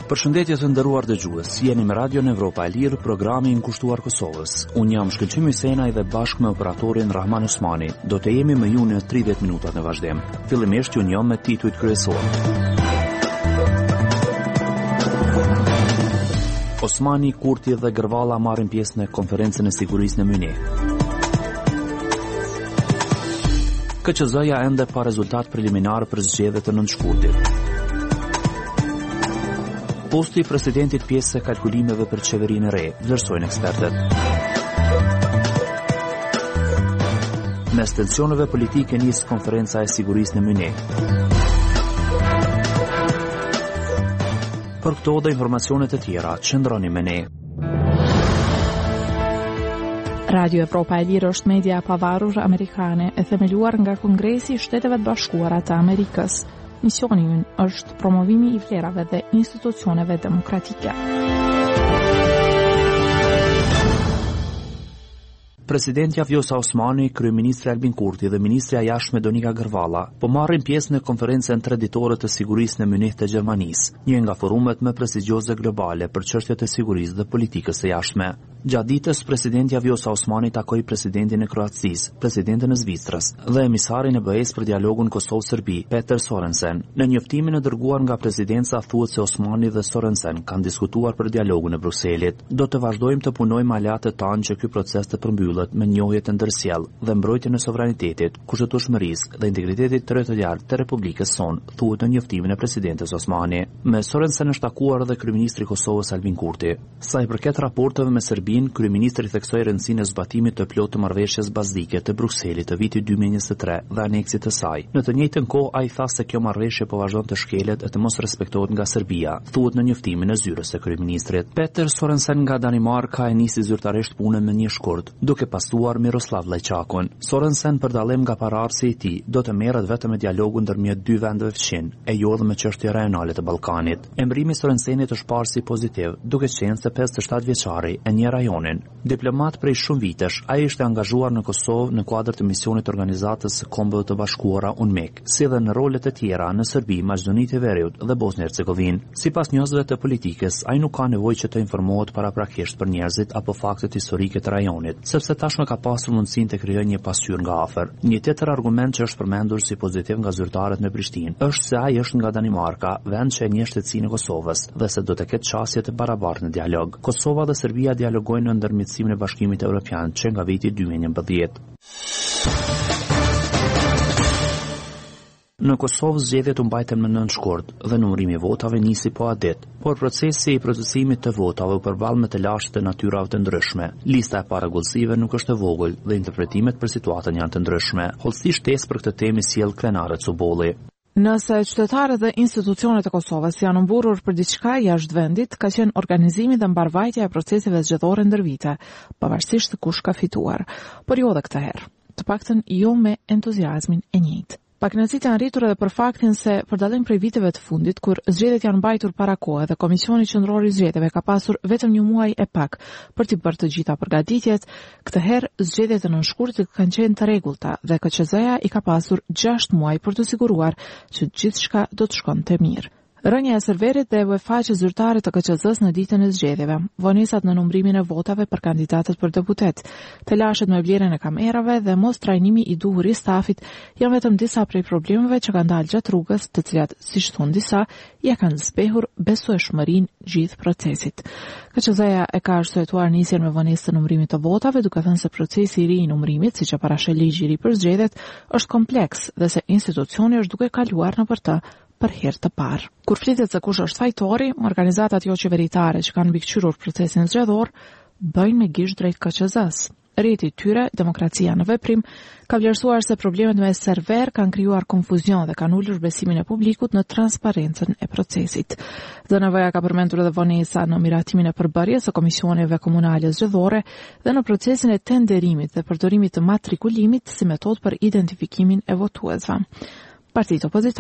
Përshëndetje të nderuar dëgjues, jeni me Radio Evropa e Lirë, programi i kushtuar Kosovës. Unë jam Shkëlqim Hysenaj dhe bashkë me operatorin Rahman Osmani do të jemi me ju në 30 minutat në vazhdim. Fillimisht ju njeh me titujt kryesor. Osmani, Kurti dhe Gërvalla marrin pjesë në konferencën e sigurisë në Mynih. KQZ-ja ende pa rezultat preliminar për zgjedhjet e nëntëshkurtit. Posti i presidentit pjesë e kalkulimeve për qeverinë e re, vlerësojnë ekspertët. Mes tensioneve politike nis konferenca e sigurisë në Mynih. Për këto dhe informacionet e tjera, qëndroni me ne. Radio Evropa e Lirë është media e pavarur amerikane e themeluar nga Kongresi i Shteteve të Bashkuara të Amerikës. Misioni ynë është promovimi i vlerave dhe institucioneve demokratike. Presidentja Vjosa Osmani, kryeministri Albin Kurti dhe ministrja e jashtme Donika Gërvalla po marrin pjesë në konferencën treditore të sigurisë në Mynih të Gjermanisë, një nga forumet më prestigjioze globale për çështjet e sigurisë dhe politikës së jashtme. Gjatë ditës, presidentja Vjosa Osmani takoi presidentin e Kroacisë, presidentin e Zvicrës dhe emisarin e BE-s për dialogun Kosovë-Serbi, Peter Sorensen. Në njoftimin e dërguar nga presidenca thuhet se Osmani dhe Sorensen kanë diskutuar për dialogun e Brukselit. Do të vazhdojmë të punojmë aleatët tanë që ky proces të përmbyllet me njohje të ndërsjell dhe mbrojtjen e sovranitetit, kushtetueshmërisë dhe integritetit territorial të Republikës sonë, thuhet në njoftimin e presidentes Osmani. Me Sorensen është takuar edhe kryeministri i Kosovës Albin Kurti. Sa i përket raporteve me Serbi, kryeministri theksoi rëndësinë e zbatimit të plotë të marrëveshjes bazike të Brukselit të vitit 2023 dhe aneksit të saj. Në të njëjtën kohë ai tha se kjo marrëveshje po vazhdon të shkelet e të mos respektohet nga Serbia, thuhet në njoftimin e zyrës së kryeministrit. Peter Sorensen nga Danimarka e nisi zyrtarisht punën me një shkurt, duke pastruar Miroslav Lajçakun. Sorensen, për dallim nga paraardhësi i tij, do të merret vetëm me dialogun ndërmjet dy vendeve fqin, e jo edhe me çështje rajonale të Ballkanit. Emrimi i Sorensenit është parë si pozitiv, duke qenë se 57 vjeçari e një rajonin. Diplomat prej shumë vitesh, ai ishte angazhuar në Kosovë në kuadër të misionit të Organizatës së Kombeve të Bashkuara UNMIK, si dhe në rolet e tjera në Serbi, Maqedonitë e Veriut dhe Bosnjë-Hercegovinë. Sipas njerëzve të politikës, ai nuk ka nevojë që të informohet paraprakisht për njerëzit apo faktet historike të rajonit, sepse tashmë ka pasur mundësinë të krijojë një pasqyrë nga afër. Një tjetër argument që është përmendur si pozitiv nga zyrtarët në Prishtinë është se ai është nga Danimarka, vend që e njeh shtetësinë e Kosovës, dhe se do të ketë çësje të barabartë në dialog. Kosova dhe Serbia dialogojnë në ndërmjetësimin e Bashkimit Evropian që nga viti 2011. Në Kosovë zgjedhjet u mbajtën më 9 shkurt dhe numërimi i votave nisi po adit, por procesi i procedimit të votave u përball me të lashtë të natyrave të ndryshme. Lista e paragullësive nuk është e vogël dhe interpretimet për situatën janë të ndryshme. Hollësi shtesë për këtë temë sjell Klenare Cubolli. Nëse qytetarët dhe institucionet e Kosovës janë mburur për diçka jashtë vendit, ka qenë organizimi dhe mbarvajtja e proceseve zgjedhore ndër vite, pavarësisht se kush ka fituar, por jo edhe këtë herë. Të paktën jo me entuziazmin e njëjtë. Pakënaqësitë janë rritur edhe për faktin se, për dallim prej viteve të fundit, kur zgjedhjet janë mbajtur para kohë dhe Komisioni Qendror i Zgjedhjeve ka pasur vetëm një muaj e pak për t'i bërë të gjitha përgatitjet, këtë herë zgjedhjet e nënshkurtit kanë qenë të rregullta dhe KQZ-ja i ka pasur 6 muaj për të siguruar që gjithçka do të shkonte mirë. Rënja e serverit dhe UEFA-që zyrtarit të KQZ-s në ditën e zgjedhjeve, vonesat në numrimin e votave për kandidatët për deputet, telashet me vlerën e kamerave dhe mos trajnimi i duhur i stafit janë vetëm disa prej problemeve që kanë dalë gjatë rrugës, të cilat, siç thon disa, ja kanë zbehur besueshmërinë gjithë procesit. KQZ-ja e ka arsyetuar nisjen me vonesë të numrimit të votave, duke thënë se procesi i ri i numrimit, siç e parashë ligji i ri për zgjedhjet, është kompleks dhe se institucioni është duke kaluar nëpër të për herë të parë. Kur flitet se kush është fajtori, organizatat jo qeveritare që kanë mbikëqyrur procesin zgjedhor bëjnë me gisht drejt KQZ-s. Rrjeti i tyre, Demokracia në Veprim, ka vlerësuar se problemet me server kanë krijuar konfuzion dhe kanë ulur besimin e publikut në transparencën e procesit. DNV-ja ka përmendur edhe vonesa në miratimin e përbërjes së komisioneve komunale zgjedhore dhe në procesin e tenderimit dhe përdorimit të matrikulimit si metodë për identifikimin e votuesve. Partitë opozitare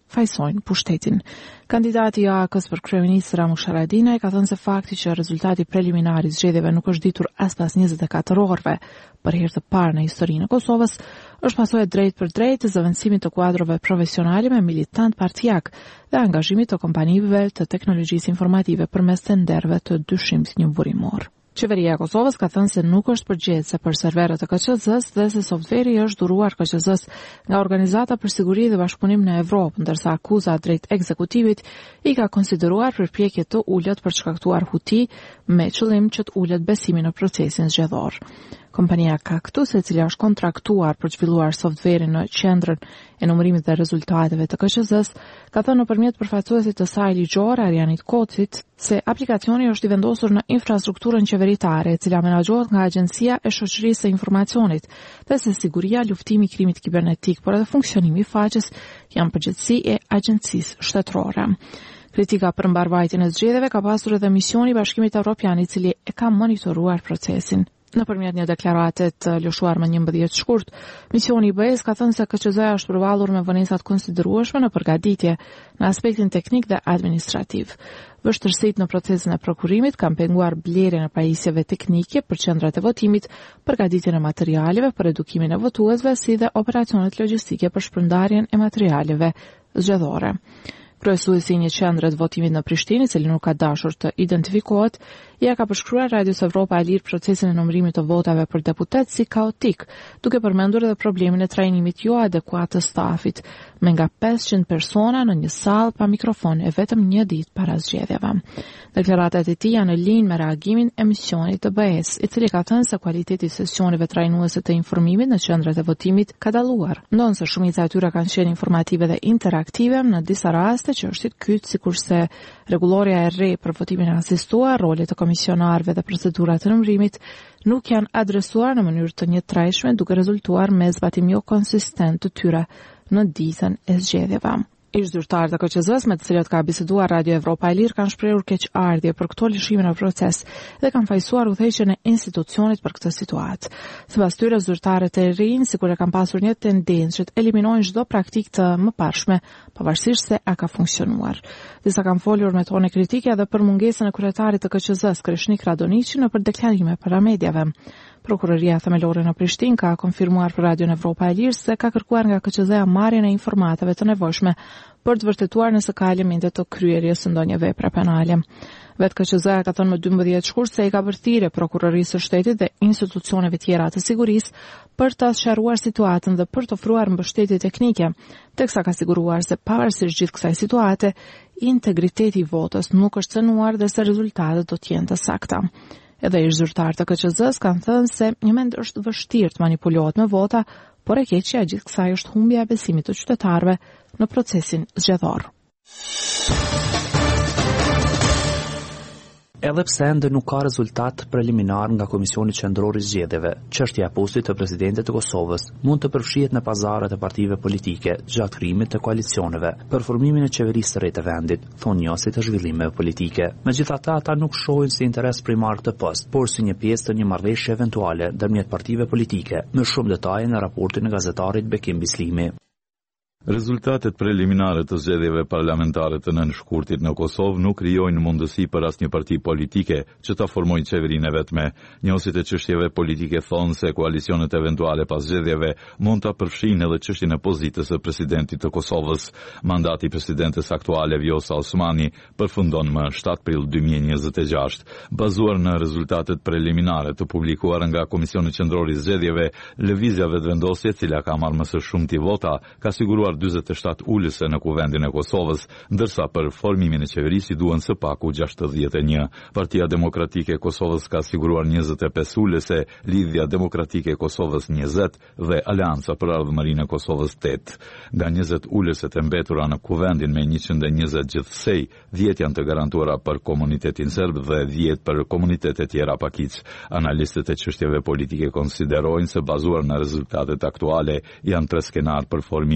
fajsojnë pushtetin. Kandidati i AK-s për kryeministër Ramush Haradinaj ka thënë se fakti që rezultati preliminar i zgjedhjeve nuk është ditur as pas 24 orëve për herë të parë në historinë e Kosovës, është pasojë drejt për drejt të zëvendësimit të kuadrove profesionale me militant partijak dhe angazhimit të kompanive të teknologjisë informative përmes tenderëve të dyshimit njëburimor. Qeveria e Kosovës ka thënë se nuk është përgjegjëse për serverët e KQZ-s dhe se softveri është dhuruar KQZ-s nga Organizata për Siguri dhe Bashkëpunim në Evropë, ndërsa akuza drejt ekzekutivit i ka konsideruar përpjekje të ulët për të shkaktuar huti me qëllim që të ulët besimin në procesin zgjedhor. Kompania Kaktus, e cila është kontraktuar për të zhvilluar softverin në qendrën e numërimit dhe rezultateve të KQZ-s, ka thënë nëpërmjet përfaqësuesit të saj ligjor, Arianit Kocit, se aplikacioni është i vendosur në infrastrukturën qeveritare, e cila menaxhohet nga Agjencia e Shoqërisë së Informacionit, dhe se siguria, luftimi i krimit kibernetik, por edhe funksionimi i faqes janë përgjegjësi e agjencisë shtetërore. Kritika për mbarvajtjen e zgjedhjeve ka pasur edhe misioni i Bashkimit Evropian, i cili e ka monitoruar procesin. Nëpërmjet një deklarate të lëshuar më 11 shkurt, misioni i BE-s ka thënë se KQZ-ja është përvallur me vonesat konsiderueshme në përgatitje në aspektin teknik dhe administrativ. Vështirësitë në procesin e prokurimit kanë penguar blerjen e pajisjeve teknike për qendrat e votimit, përgatitjen e materialeve për edukimin e votuesve, si dhe operacionet logjistike për shpërndarjen e materialeve zgjedhore. Kryesuesi i një qendre të votimit në Prishtinë, i cili nuk ka dashur të identifikohet, ja ka përshkruar Radios Evropa e Lirë procesin e numërimit të votave për deputet si kaotik, duke përmendur edhe problemin e trajnimit jo adekuat të stafit, me nga 500 persona në një sallë pa mikrofon e vetëm një ditë para zgjedhjeve. Deklaratat e tij janë në linjë me reagimin e misionit të BE-s, i cili ka thënë se kualiteti i sesioneve trajnuese të informimit në qendrat e votimit ka dalluar, ndonse shumica e tyre kanë qenë informative dhe interaktive, në disa raste që është i kyç, sikurse rregulloria e re për votimin e asistuar, rolet e komisionarëve dhe procedurat e numërimit nuk janë adresuar në mënyrë të njëtrajtshme, duke rezultuar me zbatim jo konsistent të tyre në ditën e zgjedhjeve. Ish zyrtarët e KQZ-s me të cilët ka biseduar Radio Evropa e Lirë kanë shprehur keqardhje për këto lëshime në proces dhe kanë fajsuar udhëheqjen e institucionit për këtë situatë. Sipas tyre, zyrtarët e rinj sikur e kanë pasur një tendencë që të eliminojnë çdo praktikë të mëparshme, pavarësisht se a ka funksionuar. Disa kanë folur me tone kritike edhe për mungesën e kryetarit të KQZ-s, Krishnik Radonici, në për deklarime para mediave. Prokuroria themelore në Prishtinë ka konfirmuar për Radion Evropa e Lirë se ka kërkuar nga KQZ-ja marrjen e informatave të nevojshme për të vërtetuar nëse ka elemente të kryerjes së ndonjë vepre penale. Vetë KQZ-ja ka thënë më 12 shkurt se i ka bërthirë Prokurorisë së Shtetit dhe institucioneve tjera të sigurisë për të sqaruar situatën dhe për të ofruar mbështetje teknike, teksa ka siguruar se pavarësisht gjithë kësaj situate, integriteti i votës nuk është cënuar dhe se rezultatet do të jenë të sakta. Edhe ish zyrtarët e KQZ-s kanë thënë se një mend është vështirë të manipulohet me vota, por e keqja e gjithë kësaj është humbja e besimit të qytetarëve në procesin zgjedhor. Edhe pse ende nuk ka rezultat preliminar nga Komisioni Qendror i Zgjedhjeve, çështja e postit të presidentit të Kosovës mund të përfshihet në pazaret e partive politike gjatë krijimit të koalicioneve për formimin e qeverisë së re të vendit, thonë njësit të zhvillimeve politike. Megjithatë, ata nuk shohin si interes primar këtë post, por si një pjesë të një marrëveshje eventuale ndërmjet partive politike, me shumë detaje në raportin e gazetarit Bekim Bislimi. Rezultatet preliminare të zgjedhjeve parlamentare të nënshkurtit në Kosovë nuk krijojnë mundësi për asnjë parti politike që ta formojë qeverinë e vetme. Njësit e çështjeve politike thonë se koalicionet eventuale pas zgjedhjeve mund ta përfshinë edhe çështjen e pozitës së presidentit të Kosovës. Mandati i presidentes aktuale Vjosa Osmani përfundon më 7 prill 2026. Bazuar në rezultatet preliminare të publikuara nga Komisioni Qendror i Zgjedhjeve, lëvizja vetëvendosje, e cila ka marrë më së shumti vota, ka siguruar 47 ulëse në kuvendin e Kosovës, ndërsa për formimin e qeverisë duhen së paku 61. Partia Demokratike e Kosovës ka siguruar 25 ulëse, Lidhja Demokratike e Kosovës 20 dhe Aleanca për Ardhmërinë e Kosovës 8. Nga 20 ulëset e mbetura në kuvendin me 120 gjithsej, 10 janë të garantuara për komunitetin serb dhe 10 për komunitetet tjera pakic. Analistët e çështjeve politike konsiderojnë se bazuar në rezultatet aktuale janë 3 skenar për formimin e qeverisë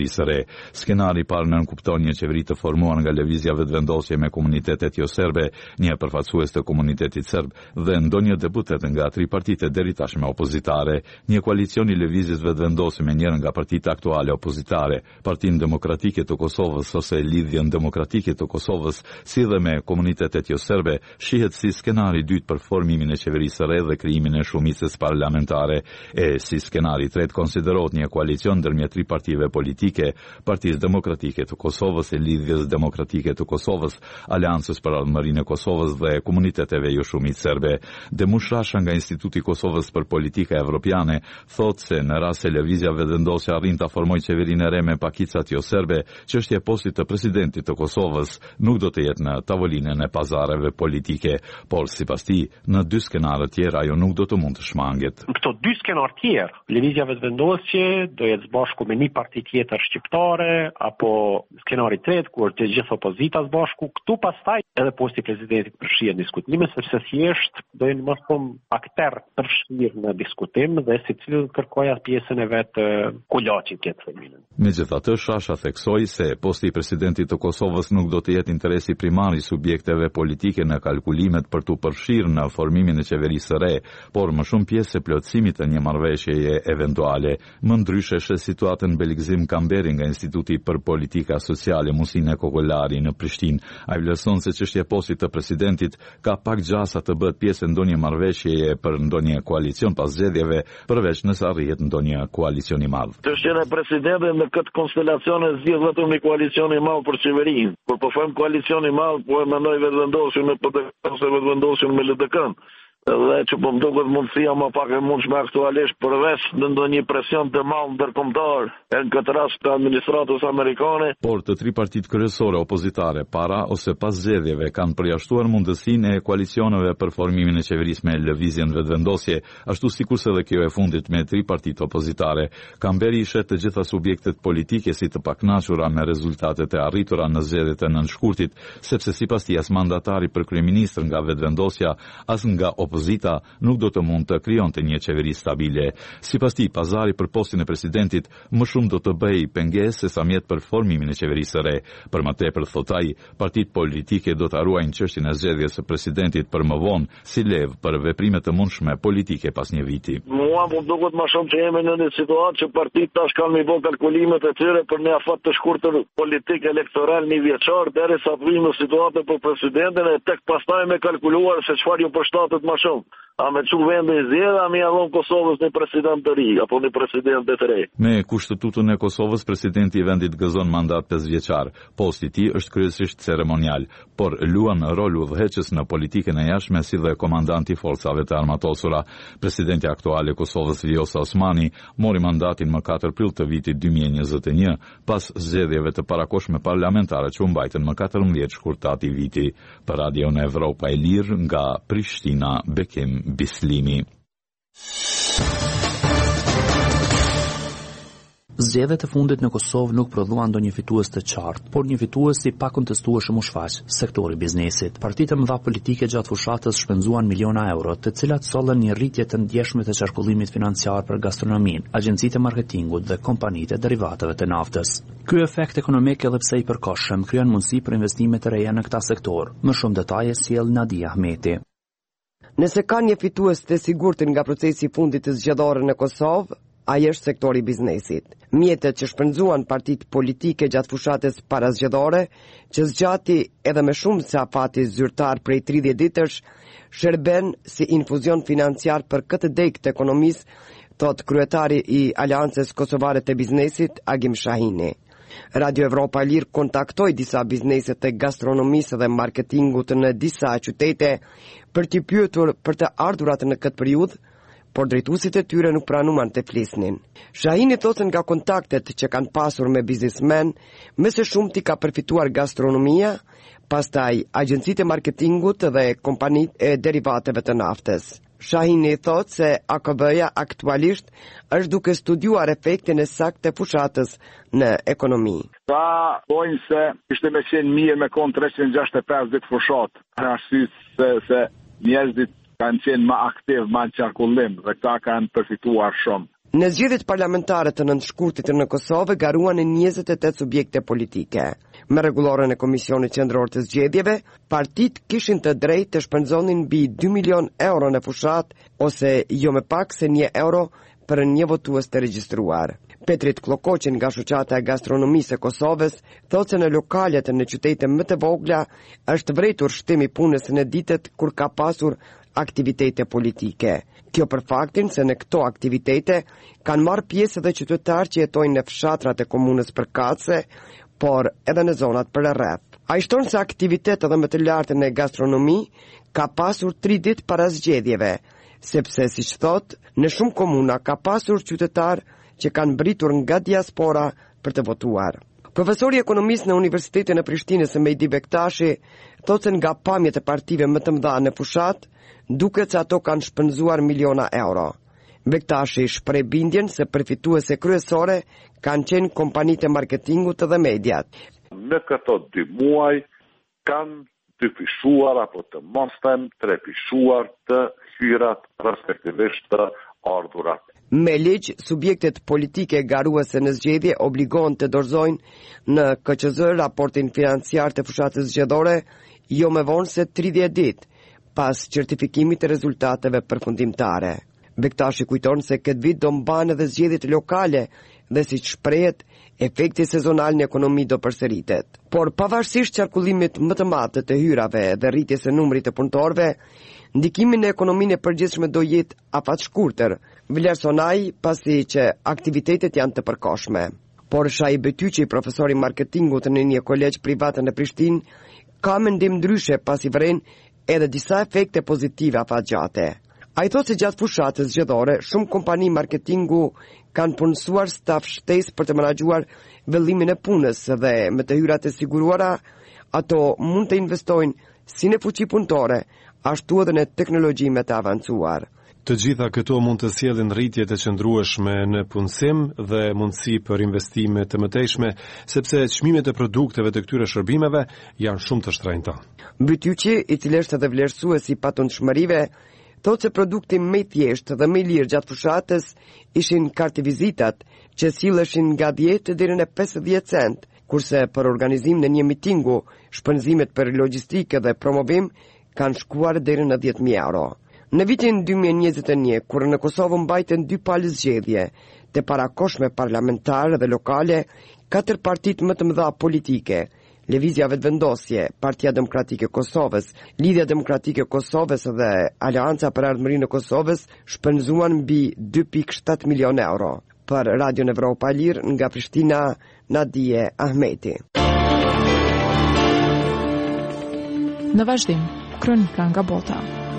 qeverisë së re. Skenari i parë nënkupton një qeveri të formuar nga lëvizja vetëvendosje me komunitetet jo serbe, një përfaqësues të komunitetit serb dhe ndonjë deputet nga 3 partitë deri tashme opozitare, një koalicion i lëvizjes vetëvendosje me njërin nga partitë aktuale opozitare, Partinë Demokratike të Kosovës ose Lidhjen Demokratike të Kosovës, si dhe me komunitetet jo serbe, shihet si skenari i dytë për formimin e qeverisë së re dhe krijimin e shumicës parlamentare, e si skenari i tretë konsiderohet një koalicion ndërmjet 3 partive politike, Partisë Demokratike të Kosovës, e Lidhjes Demokratike të Kosovës, Aleancës për Ardhmërinë e Kosovës dhe komuniteteve jo shumicë serbe. Demush Rasha nga Instituti i Kosovës për Politika Evropiane thotë se në rast se lëvizja vetëvendosje arrin ta formojë qeverinë e re me pakicat jo serbe, çështja e postit të presidentit të Kosovës nuk do të jetë në tavolinën e pazareve politike, por sipas tij, në 2 skenare tjera ajo nuk do të mund të shmanget. Këto 2 skenar tjerë, lëvizja vetëvendosje do jetë bashku me një parti tjetër shqiptare, apo skenari i tretë kur të gjithë opozita së bashku, këtu pastaj edhe posti i presidentit përfshihet në diskutime, sepse thjesht do jenë më shumë aktor përfshirë në diskutim dhe secili kërkojë pjesën e vet kulaçit këtë feminë. Megjithatë, Shasha theksoi se posti i presidentit të Kosovës nuk do të jetë interesi primar i subjekteve politike në kalkulimet për të përfshirë në formimin e qeverisë së re, por më shumë pjesë e plotësimit të një marrëveshjeje eventuale. Më ndryshe është situatën Beligzim Kamberi nga Instituti për Politika Sociale Musine Kokolari në Prishtinë. Ai vlerëson se çështja e postit të presidentit ka pak gjasa të bëhet pjesë e ndonjë marrëveshjeje për ndonjë koalicion pas zgjedhjeve, përveç nëse arrihet ndonjë koalicion i madh. Çështja e presidentit në këtë konstelacion e zgjidh vetëm një koalicion i madh për qeverinë. Kur po them koalicion i madh, po e mendoj vetëvendosjen me PDK ose vetëvendosjen me LDK-n. Dhe që po më duket mundësia më pak e mundshme aktualisht përveç në ndonjë presion të madh ndërkombëtar, në këtë rast të administratës amerikane. Por të 3 partitë kryesore opozitare para ose pas zgjedhjeve kanë përjashtuar mundësinë e koalicioneve për formimin e qeverisë me lëvizjen vetëvendosje, ashtu sikurse edhe kjo e fundit me 3 partitë opozitare. Kamberi i shet të gjitha subjektet politike si të pakënaqura me rezultatet e arritura në zgjedhjet e nënshkurtit, sepse sipas tij as mandatari për kryeministër nga vetëvendosja as nga opozita nuk do të mund të krijonte një qeveri stabile. Sipas tij, pazari për postin e presidentit më shumë do të bëjë pengesë sesa mjet për formimin e qeverisë së re. Për më tepër, thot ai, partitë politike do të ruajnë çështjen e zgjedhjes së presidentit për më vonë si levë për veprime të mundshme politike pas një viti. Mua më duket më shumë që jemi në një situatë që partitë tash kanë më bë kalkulimet e tyre për një afat të shkurtër politik elektoral një vjeçar derisa të vinë në situatë për presidentin e tek pastaj me kalkuluar se çfarë ju përshtatet më shumë. A me çu vendi i zgjedh, a me ia dhon Kosovës një president të ri apo një president të re. Me kushtetutën e Kosovës, presidenti i vendit gëzon mandat 5 vjeçar. Posti i tij është kryesisht ceremonial, por luan rol udhëheqës në politikën e jashtme si dhe komandanti i forcave të armatosura. Presidenti aktual i Kosovës, Vjosa Osmani, mori mandatin më 4 prill të vitit 2021, pas zgjedhjeve të parakohshme parlamentare që u mbajtën më 14 shkurtat i viti. Për Radio në Evropa e Lirë nga Prishtina, Bekim Bislimi. Zgjedhjet e fundit në Kosovë nuk prodhuan ndonjë fitues të qartë, por një fitues i pakontestueshëm u shfaq, sektori i biznesit. Partitë mëdha politike gjatë fushatës shpenzuan miliona euro, të cilat sollën një rritje të ndjeshme të qarkullimit financiar për gastronominë, agjencitë e marketingut dhe kompanitë e derivateve të naftës. Ky efekt ekonomik edhe pse i përkohshëm krijon mundësi për investime të reja në këtë sektor. Më shumë detaje sjell Nadia Ahmeti. Nëse ka një fitues të sigurtin nga procesi i fundit të zgjedhore në Kosovë, ai është sektori i biznesit. Mjetet që shpenzuan partitë politike gjatë fushatës parazgjedhore, që zgjati edhe me shumë se afati zyrtar prej 30 ditësh, shërben si infuzion financiar për këtë degë të ekonomisë, thot kryetari i Aleancës Kosovare të Biznesit, Agim Shahini. Radio Evropa e Lirë kontaktoi disa bizneset të gastronomisë dhe marketingut në disa qytete për t'i pyetur për të ardhurat në këtë periudhë, por drejtuesit e tyre nuk pranuan të flisnin. Shahini thotë nga kontaktet që kanë pasur me biznesmen, më së shumti ka përfituar gastronomia, pastaj agjencitë e marketingut dhe kompanitë e derivateve të naftës. Shahini thotë se AKB-ja aktualisht është duke studiuar efektin e saktë të fushatës në ekonomi. Ta bojnë se ishte me qenë mirë me kon 365 ditë fushat, arsye se njerëzit kanë qenë më aktiv, më në qarkullim dhe këta kanë përfituar shumë. Në zgjedhjet parlamentare të nëntëshkurtit në Kosovë garuan 28 subjekte politike. Me rregulloren e Komisionit Qendror të Zgjedhjeve, partitë kishin të drejtë të shpenzonin mbi 2 milion euro në fushat ose jo më pak se 1 euro për një votues të regjistruar. Petrit Klokoqin nga Shoqata e Gastronomisë e Kosovës thotë se në lokalet në qytete më të vogla është vërejtur shtimi punës në ditët kur ka pasur aktivitete politike. Kjo për faktin se në këto aktivitete kanë marrë pjesë edhe qytetarë që jetojnë në fshatrat e komunës përkatëse, por edhe në zonat përreth. Ai shton se aktivitetet edhe më të lartë në gastronomi ka pasur 3 ditë para zgjedhjeve, sepse siç thotë, në shumë komuna ka pasur qytetarë që kanë britur nga diaspora për të votuar. Profesori ekonomisë në Universitetin e Prishtinës Mejdi Bektashi thotë se nga pamjet e partive më të mëdha në fushat, duket se ato kanë shpenzuar miliona euro. Bektashi shpreh bindjen se përfituese kryesore kanë qenë kompanitë e marketingut dhe mediat. Në këto 2 muaj kanë dyfishuar apo të mos them trepishuar të hyrat respektivisht të ardhurat. Me ligj, subjektet politike garuese në zgjedhje obligohen të dorëzojnë në KQZ raportin financiar të fushatës zgjedhore jo më vonë se 30 ditë pas certifikimit të rezultateve përfundimtare. Bektashi kujton se këtë vit do mbanë edhe zgjedhjet lokale dhe siç shprehet, efekti sezonal në ekonomi do përsëritet. Por pavarësisht qarkullimit më të madh të hyrave dhe rritjes së numrit të punëtorëve, ndikimin në ekonominë e përgjithshme do jetë afat vlerëson ai pasi që aktivitetet janë të përkohshme. Por Shai Betyqi, profesori marketingut në një kolegj privat në Prishtinë, ka mendim ndryshe pasi vren edhe disa efekte pozitive afatgjate. Ai thotë se gjatë fushatës zgjedhore, shumë kompani marketingu kanë punësuar staf shtesë për të menaxhuar vëllimin e punës dhe me të hyrat e siguruara, ato mund të investojnë si në fuqi punëtore, ashtu edhe në teknologji më të avancuar. Të gjitha këto mund të sjellin rritje të qëndrueshme në punësim dhe mundësi për investime të mëtejshme, sepse çmimet e produkteve të këtyre shërbimeve janë shumë të shtrenjta. Bytyqi, i cili është edhe vlerësues i patundshmërive, thotë se produkti më i thjeshtë dhe më i lirë gjatë fushatës ishin kartvizitat, që silleshin nga 10 deri në 50 cent, kurse për organizim në një mitingu, shpenzimet për logjistikë dhe promovim kanë shkuar deri në 10.000 euro. Në vitin 2021, kur në Kosovë mbajten 2 palë zgjedhje, të parakoshme parlamentare dhe lokale, 4 partitë më të mëdha politike, Lëvizja Vetëvendosje, Partia Demokratike e Kosovës, Lidhja Demokratike e Kosovës dhe Aleanca për Ardhmërinë e Kosovës shpenzuan mbi 2.7 milion euro. Për Radio Evropa e Lirë nga Prishtina, Nadije Ahmeti. Në vazhdim, kronika nga bota.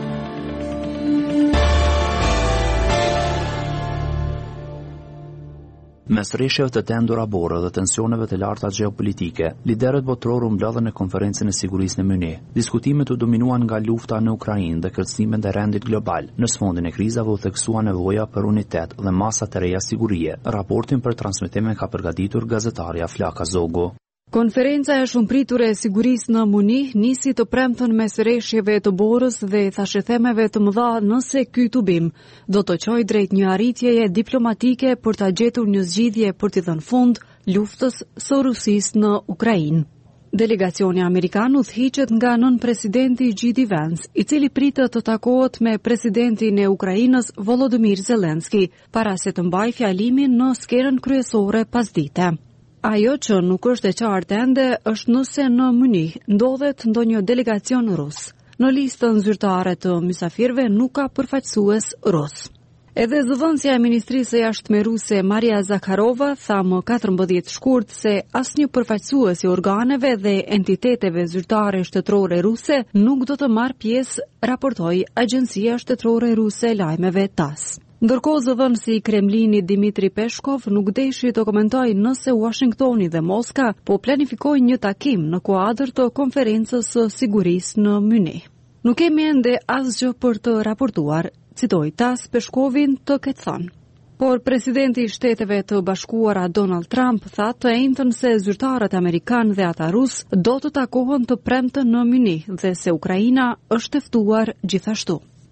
Mes rreshjeve të tendura bore dhe tensioneve të larta gjeopolitike, liderët botëror u mblodhen në konferencën e sigurisë në Munich. Diskutimet u dominuan nga lufta në Ukrainë dhe kërcënimet e rendit global. Në sfondin e krizave u theksua nevoja për unitet dhe masa të reja sigurie. Raportin për transmetim ka përgatitur gazetarja Flaka Zogu. Konferenca e shumëpritur e sigurisë në Munich nisi të premten mes rreshjeve të borës dhe thashëthemeve të mëdha nëse ky tubim do të çojë drejt një arritjeje diplomatike për ta gjetur një zgjidhje për t'i dhënë fund luftës së Rusisë në Ukrainë. Delegacioni amerikan udhëhiqet nga nën-presidenti J.D. Vance, i cili pritet të takohet me presidentin e Ukrainës Volodymyr Zelensky, para se të mbajë fjalimin në skerën kryesore pasdite. Ajo që nuk është e qartë ende është nëse në Munich ndodhet ndonjë delegacion rus. Në listën zyrtare të mysafirëve nuk ka përfaqësues rus. Edhe zëvendësja e Ministrisë së Jashtme ruse Maria Zakharova tha më 14 shkurt se asnjë përfaqësues i organeve dhe entiteteve zyrtare shtetërore ruse nuk do të marrë pjesë, raportoi Agjencia Shtetërore Ruse e Lajmeve TASS. Ndërkohë zëvendësi i Kremlinit Dmitri Peshkov nuk deshi të komentojë nëse Washingtoni dhe Moska po planifikojnë një takim në kuadër të konferencës së sigurisë në Munich. Nuk kemi ende asgjë për të raportuar, citoi TASS Peshkovin të ketë thënë. Por presidenti i Shteteve të Bashkuara Donald Trump tha të njëjtën se zyrtarët amerikanë dhe ata rus do të takohen të premten në Munich dhe se Ukraina është e ftuar gjithashtu.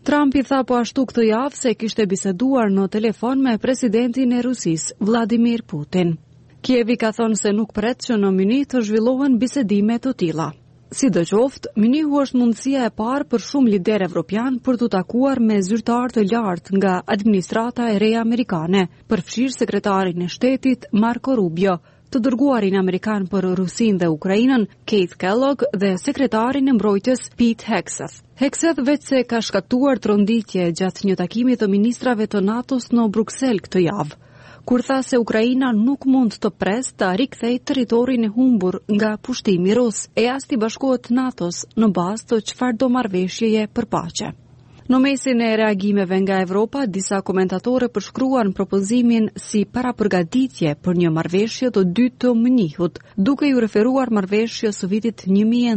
Trumpi tha po ashtu këtë javë se kishte biseduar në telefon me presidentin e Rusisë, Vladimir Putin. Kievi ka thënë se nuk pret që në Munih të zhvillohen bisedime të tilla. Sidoqoftë, Munihu është mundësia e parë për shumë lider evropian për të takuar me zyrtar të lartë nga administrata e re amerikane, përfshirë sekretarin e shtetit Marco Rubio, të dërguarin amerikan për Rusinë dhe Ukrainën, Keith Kellogg, dhe sekretarin e mbrojtjes Pete Hegseth. Hegseth vetë se ka shkaktuar tronditje gjatë një takimi të ministrave të NATO-s në Bruksel këtë javë, kur tha se Ukraina nuk mund të presë të rikthejë territorin e humbur nga pushtimi rus e as t'i bashkohet NATO-s në bazë të çfarëdo marrëveshjeje për paqe. Në mesin e reagimeve nga Evropa, disa komentatorë përshkruan propozimin si parapërgatitje për një marrëveshje të dytë të Munihut, duke ju referuar marrëveshjes së vitit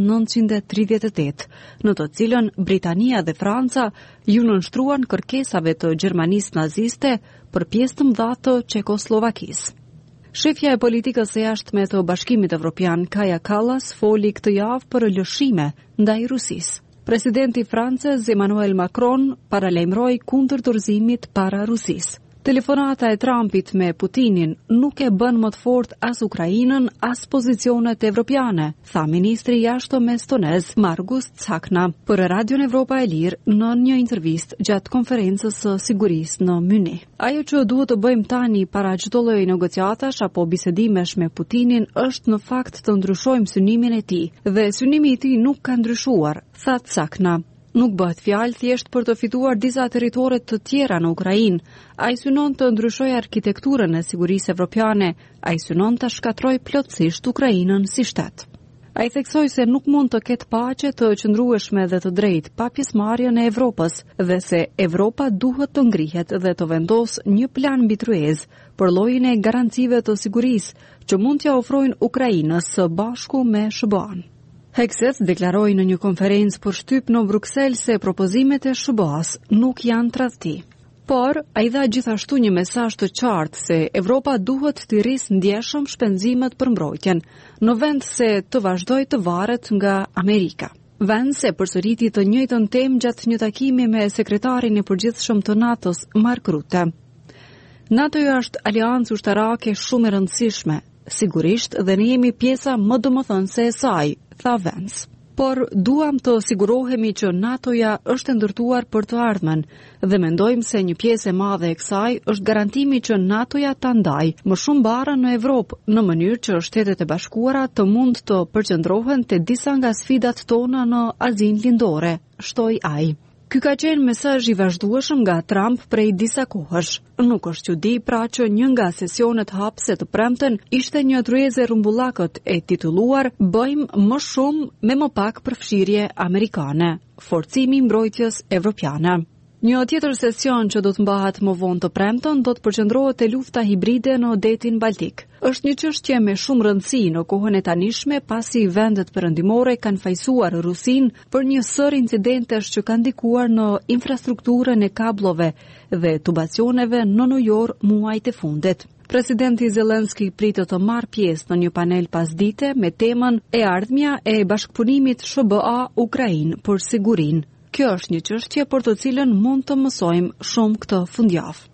1938, në të cilën Britania dhe Franca ju nënshtruan kërkesave të Gjermanisë naziste për pjesë të mëdha të Çekoslovakisë. Shefja e politikës së jashtme të Bashkimit Evropian, Kaja Kallas, foli këtë javë për lëshime ndaj Rusisë. Presidenti francez Emmanuel Macron paralajmëroi kundër dorëzimit para Rusisë. Telefonata e Trumpit me Putinin nuk e bën më të fortë as Ukrainën, as pozicionet evropiane, tha ministri i jashtëm estonez Margus Tsakna për Radion Evropa e Lirë në një intervistë gjatë konferencës së sigurisë në Munih. Ajo që duhet të bëjmë tani para çdo lloji negociatash apo bisedimesh me Putinin është në fakt të ndryshojmë synimin e tij, dhe synimi i tij nuk ka ndryshuar, tha Tsakna. Nuk bëhet fjalë thjesht për të fituar disa territore të tjera në Ukrainë. Ai synon të ndryshojë arkitekturën e sigurisë evropiane, ai synon të shkatrojë plotësisht Ukrainën si shtet. Ai theksoi se nuk mund të ketë paqe të qëndrueshme dhe të drejtë pa pjesëmarrjen e Evropës dhe se Evropa duhet të ngrihet dhe të vendosë një plan mbitryez për llojin e garancive të sigurisë që mund t'ia ofrojnë Ukrainës së bashku me SBA-n. Hegseth deklaroi në një konferencë për shtyp në Bruksel se propozimet e SBA-s nuk janë tradhti. Por, ai dha gjithashtu një mesazh të qartë se Evropa duhet të rrisë ndjeshëm shpenzimet për mbrojtjen, në vend se të vazhdojë të varet nga Amerika. Vend se përsëriti të njëjtën temë gjatë një takimi me sekretarin e përgjithshëm të NATO-s, Mark Rutte. NATO-ja është aleancë ushtarake shumë e rëndësishme, sigurisht dhe ne jemi pjesa më domethënëse e saj, tha Vance. Por duam të sigurohemi që NATO-ja është ndërtuar për të ardhmen dhe mendojmë se një pjesë e madhe e kësaj është garantimi që NATO-ja ta ndajë më shumë barën në Evropë në mënyrë që Shtetet e Bashkuara të mund të përqendrohen te disa nga sfidat tona në Azinë Lindore, shtoi ai. Ky ka qenë mesazh i vazhdueshëm nga Trump prej disa kohësh. Nuk është çudi pra që një nga sesionet hapëse të premten ishte një tryezë rrumbullakët e titulluar "Bëjmë më shumë me më pak përfshirje amerikane, forcimi i mbrojtjes evropiane". Një tjetër sesion që do të mbahet më vonë të premten do të përqendrohet te lufta hibride në detin Baltik. Është një çështje me shumë rëndësi në kohën e tanishme pasi vendet perëndimore kanë fajsuar Rusinë për një sër incidentesh që kanë ndikuar në infrastrukturën e kablove dhe tubacioneve në New York muajt e fundit. Presidenti Zelenski pritet të marrë pjesë në një panel pasdite me temën e ardhmja e bashkëpunimit SBA-Ukrainë për sigurinë. Kjo është një çështje për të cilën mund të mësojmë shumë këtë fundjavë.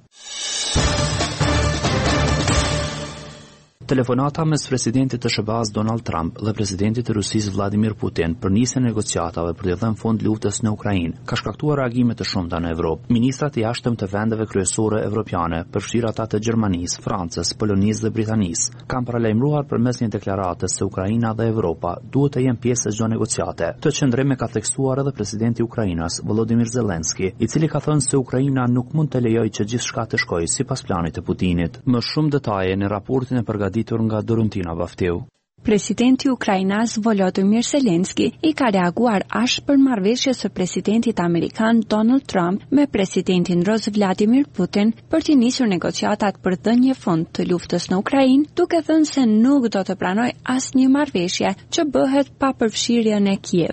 Telefonata mes presidentit të SBA-s Donald Trump dhe presidentit të Rusisë Vladimir Putin për nisjen e negociatave për të dhënë fund luftës në Ukrainë ka shkaktuar reagime të shumta në Evropë. Ministrat e jashtëm të vendeve kryesore evropiane, përfshirë ata të Gjermanisë, Francës, Polonisë dhe Britanisë, kanë paralajmëruar përmes një deklarate se Ukraina dhe Evropa duhet të jenë pjesë e çdo negociate. Të qëndrime ka theksuar edhe presidenti i Ukrainës, Volodymyr Zelensky, i cili ka thënë se Ukraina nuk mund të lejojë që gjithçka të shkojë sipas planit të Putinit. Më shumë detaje në raportin e përgatitur nga Dorontina Vafteu. Presidenti Ukrainas Volodymyr Zelensky i ka reaguar ashtë për marrëveshjes së presidentit amerikan Donald Trump me presidentin rus Vladimir Putin për të nisur negociatat për dhënie fund të luftës në Ukrainë, duke thënë se nuk do të pranoj asnjë marrëveshje që bëhet pa përfshirjen e Kievit.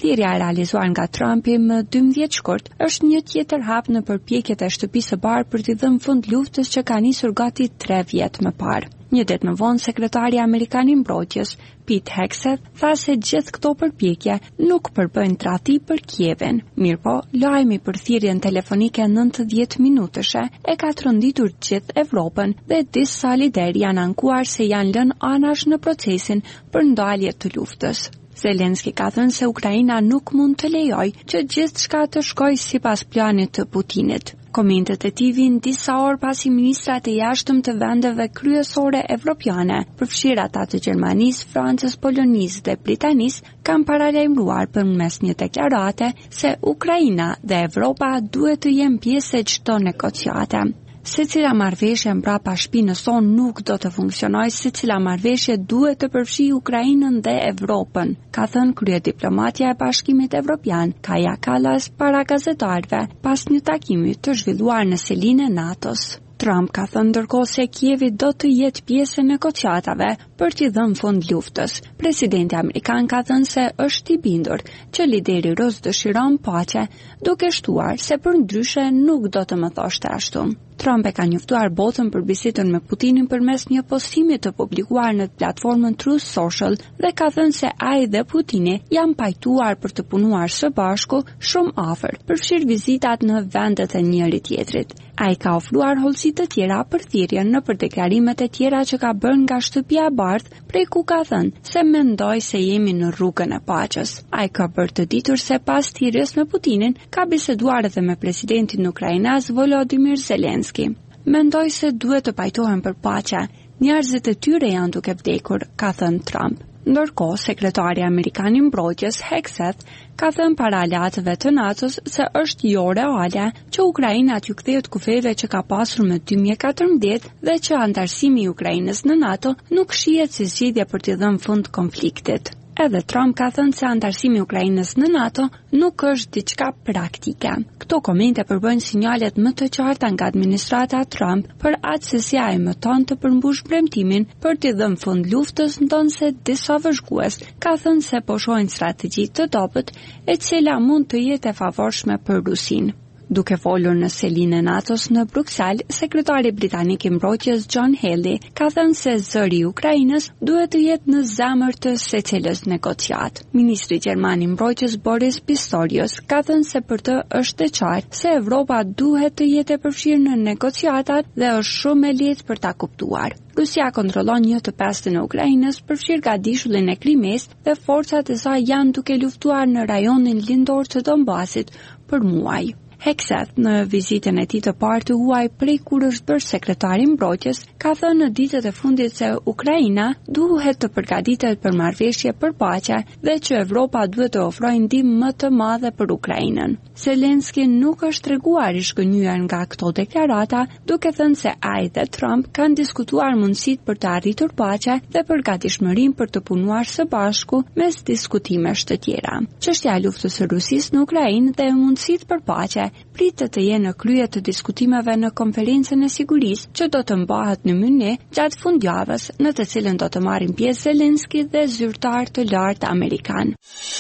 Thirrja e realizuar nga Trumpi më 12 shkurt është një tjetër hap në përpjekjet e Shtëpisë së Bardhë për t'i dhënë fund luftës që ka nisur gati 3 vjet më parë. Një ditë më vonë, sekretari amerikan i mbrojtjes, Pete Hegseth, tha se gjithë këto përpjekje nuk përbëjnë tradhti për Kievin. Mirëpo, lajmi për thirrjen telefonike 90 minutëshe e ka tronditur gjithë Evropën dhe disa liderë janë ankuar se janë lënë anash në procesin për ndalje të luftës. Zelenski ka thënë se Ukraina nuk mund të lejojë që gjithçka të shkojë sipas planit të Putinit. Komentet e tij vijnë disa orë pasi ministrat e jashtëm të vendeve kryesore evropiane, përfshirë ata të Gjermanisë, Francës, Polonisë dhe Britanisë, kanë paralajmëruar përmes një deklarate se Ukraina dhe Evropa duhet të jenë pjesë e çdo negociate. Secila marrëveshje mbrapa shpinës sonë nuk do të funksionojë, secila marrëveshje duhet të përfshijë Ukrainën dhe Evropën, ka thënë kryediplomatja e Bashkimit Evropian, Kaja Kallas, para gazetarëve pas një takimi të zhvilluar në selinë e NATO-s. Trump ka thënë ndërkohë se Kievi do të jetë pjesë e negociatave për t'i dhënë fund luftës. Presidenti amerikan ka thënë se është i bindur që lideri rus dëshiron paqe, duke shtuar se përndryshe nuk do të më thoshte ashtu. Trump e ka njoftuar botën për bisedën me Putinin përmes një postimi të publikuar në platformën Truth Social dhe ka thënë se ai dhe Putini janë pajtuar për të punuar së bashku shumë afër, përfshirë vizitat në vendet e njëri tjetrit. Ai ka ofruar hollësi të tjera për thirrjen në deklarimet e tjera që ka bërë nga Shtëpia e Bardhë, prej ku ka thënë se mendoj se jemi në rrugën e paqes. Ai ka bërë të ditur se pas thirrjes me Putinin ka biseduar edhe me presidentin ukrainas Volodymyr Zelenski. Mendoj se duhet të pajtohen për paqe. Njerëzit e tyre janë duke vdekur, ka thënë Trump. Ndërkohë, sekretari amerikan i mbrojtjes Hegseth ka thënë para aleatëve të NATO-s se është jo reale që Ukraina t'ju kthehet kufeve që ka pasur më 2014 dhe që antarësimi i Ukrainës në NATO nuk shihet si zgjidhje për t'i dhënë fund konfliktit. Edhe Trump ka thënë se antarësimi i Ukrainës në NATO nuk është diçka praktike. Këto komente përbëjnë sinjalet më të qarta nga administrata Trump për atë se si ai mëton të përmbush premtimin për t'i dhënë fund luftës, ndonse disa vëzhgues ka thënë se po shohin strategji të dobët e cila mund të jetë e favorshme për Rusinë. Duke folur në selinë e NATO-s në Bruksel, sekretari britanik i mbrojtjes John Healey ka thënë se zëri i Ukrainës duhet të jetë në zemër të secilës negociat. Ministri gjerman i mbrojtjes Boris Pistorius ka thënë se për të është e qartë se Evropa duhet të jetë e përfshirë në negociatat dhe është shumë e lehtë për ta kuptuar. Rusia kontrollon 1/5 e Ukrainës, përfshirë gadishullin e Krimes dhe forcat e saj janë duke luftuar në rajonin lindor të Donbasit për muaj. Hegseth, në vizitën e tij të parë të huaj prej kur është bërë sekretari i mbrojtjes, ka thënë në ditët e fundit se Ukraina duhet të përgatitet për marrëveshje për paqe dhe që Evropa duhet të ofrojë ndihmë më të madhe për Ukrainën. Zelenski nuk është treguar i shkënjyer nga këto deklarata, duke thënë se ai dhe Trump kanë diskutuar mundësitë për të arritur paqe dhe përgatishmërinë për të punuar së bashku mes diskutimesh të tjera. Çështja e luftës së Rusisë në Ukrainë dhe mundësitë për paqe pritet të jenë në krye të diskutimeve në konferencën e sigurisë që do të mbahet në Münih gjatë fundjavës, në të cilën do të marrin pjesë Zelenski dhe zyrtar të lartë amerikan.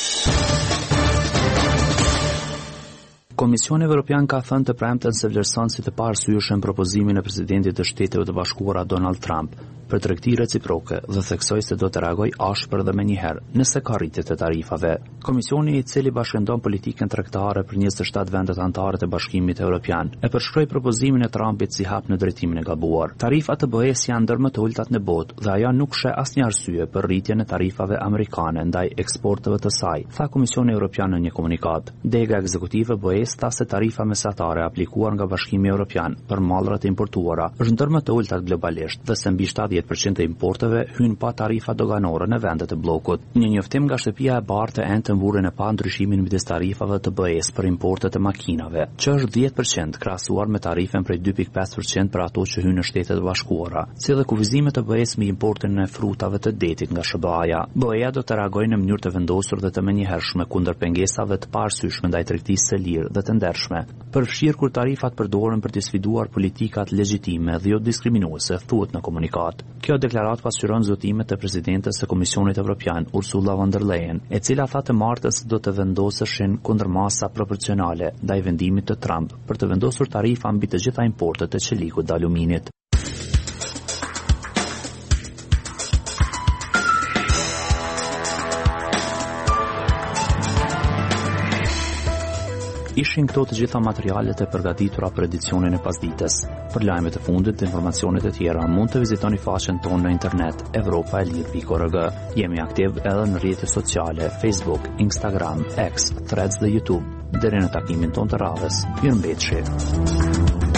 Komisioni Evropian ka thënë të premten se vlerëson si të parësyeshëm propozimin e presidentit të Shteteve të Bashkuara Donald Trump për tregti reciproke dhe theksoi se do të reagojë ashpër dhe menjëherë nëse ka rritje të tarifave. Komisioni, i cili bashkëndon politikën tregtare për 27 vendet anëtare të Bashkimit Evropian, e përshkroi propozimin e Trumpit si hap në drejtimin e gabuar. Tarifat të BE-s janë ndër më të ultat në botë dhe ajo nuk sheh asnjë arsye për rritjen e tarifave amerikane ndaj eksporteve të saj, tha Komisioni Evropian në një komunikat. Dega ekzekutive BE-s tha se tarifa mesatare aplikuar nga Bashkimi Evropian për mallrat e importuara është ndër më të ultat globalisht dhe se mbi 70% e importeve hyn pa tarifa doganore në vendet e bllokut. Një njoftim nga Shtëpia e Bardhë e vurën e pa ndryshimin midis tarifave të BE-s për importet e makinave, që është 10% krahasuar me tarifën prej 2.5% për ato që hynë në Shtetet e Bashkuara, si dhe kufizimet e BE-s me importin e frutave të detit nga SBA-ja. BE-ja do të reagojë në mënyrë të vendosur dhe të menjëhershme kundër pengesave të parësyeshme ndaj tregtisë së lirë dhe të ndershme, përfshirë kur tarifat përdoren për të sfiduar politikat legjitime dhe jo diskriminuese, thuhet në komunikat. Kjo deklarat pasqyron zotimet e presidentes së Komisionit Evropian, Ursula von der Leyen, e cila tha të martës do të vendoseshin kundërmasa proporcionale ndaj vendimit të Trump për të vendosur tarifa mbi të gjitha importet e qelikut të aluminit. Ishin këto të gjitha materialet e përgatitura për edicionin e pasdites. Për lajmet e fundit dhe informacionet e tjera, mund të vizitoni faqen tonë në internet evropaelir.org. Jemi aktiv edhe në rrjetet sociale, Facebook, Instagram, X, Threads dhe YouTube. Deri në takimin tonë të radhës. Mirëmbëjtje.